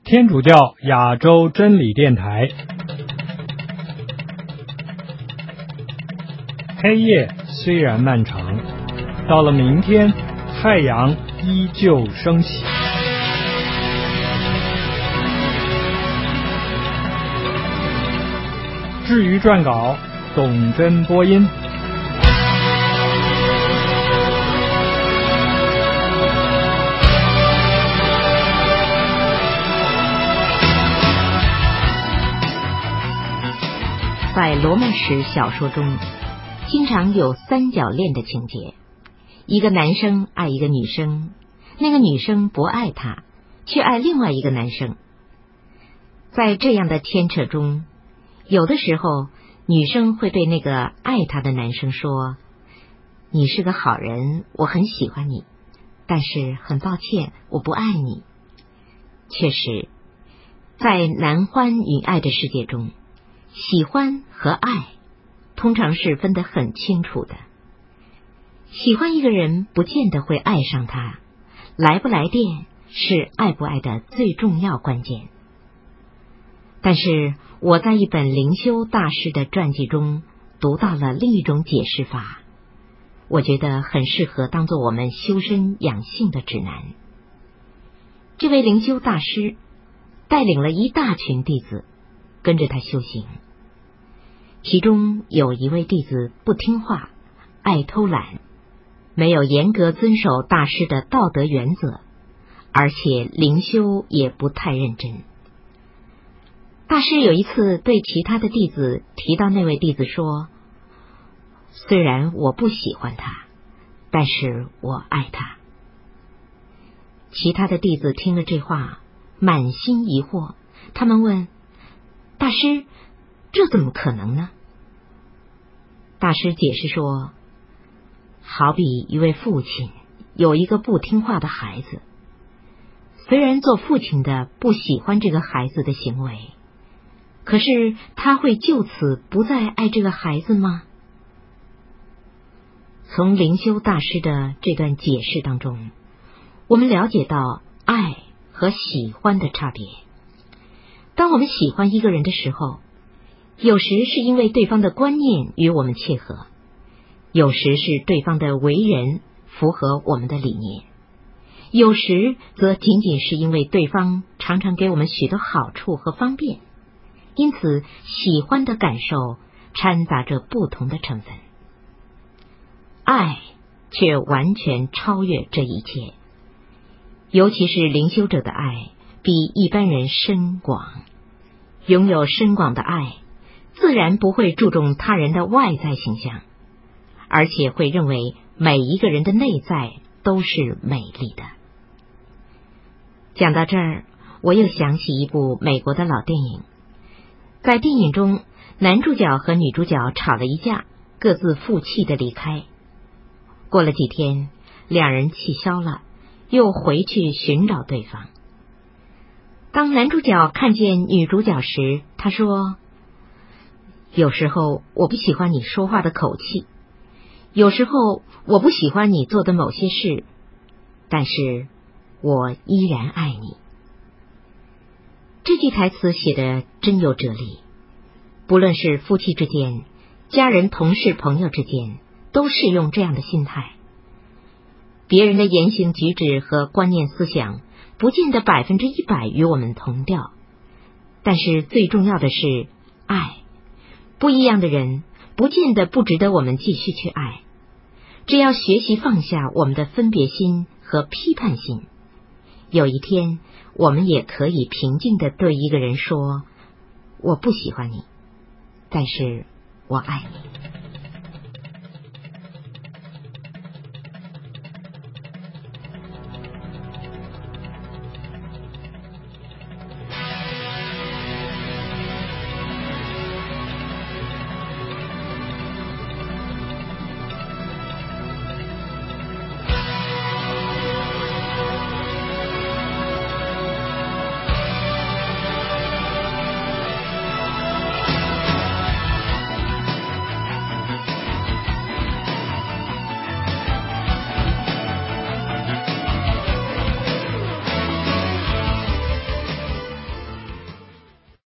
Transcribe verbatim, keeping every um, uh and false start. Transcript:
天主教亚洲真理电台，黑夜虽然漫长，到了明天，太阳依旧升起。至于撰稿，董真播音。 在罗曼史小说中，经常有三角恋的情节，一个男生爱一个女生，那个女生不爱他，却爱另外一个男生。在这样的牵扯中，有的时候女生会对那个爱她的男生说，你是个好人，我很喜欢你，但是很抱歉，我不爱你。确实，在男欢女爱的世界中，喜欢和爱通常是分得很清楚的。喜欢一个人不见得会爱上他，来不来电是爱不爱的最重要关键。但是我在一本灵修大师的传记中读到了另一种解释法，我觉得很适合当作我们修身养性的指南。这位灵修大师带领了一大群弟子跟着他修行，其中有一位弟子不听话，爱偷懒，没有严格遵守大师的道德原则，而且灵修也不太认真。大师有一次对其他的弟子提到那位弟子说，虽然我不喜欢他，但是我爱他。其他的弟子听了这话，满心疑惑，他们问大师，这怎么可能呢？大师解释说，好比一位父亲有一个不听话的孩子，虽然做父亲的不喜欢这个孩子的行为，可是他会就此不再爱这个孩子吗？从灵修大师的这段解释当中，我们了解到爱和喜欢的差别。当我们喜欢一个人的时候，有时是因为对方的观念与我们契合，有时是对方的为人符合我们的理念，有时则仅仅是因为对方常常给我们许多好处和方便。因此喜欢的感受掺杂着不同的成分，爱却完全超越这一切。尤其是灵修者的爱比一般人深广，拥有深广的爱自然不会注重他人的外在形象，而且会认为每一个人的内在都是美丽的。讲到这儿，我又想起一部美国的老电影。在电影中，男主角和女主角吵了一架，各自负气的离开。过了几天，两人气消了，又回去寻找对方。当男主角看见女主角时，他说，有时候我不喜欢你说话的口气，有时候我不喜欢你做的某些事，但是我依然爱你。这句台词写得真有哲理，不论是夫妻之间、家人、同事、朋友之间，都适用这样的心态。别人的言行举止和观念思想不见得百分之一百与我们同调，但是最重要的是爱。不一样的人不见得不值得我们继续去爱，只要学习放下我们的分别心和批判心，有一天我们也可以平静地对一个人说，我不喜欢你，但是我爱你。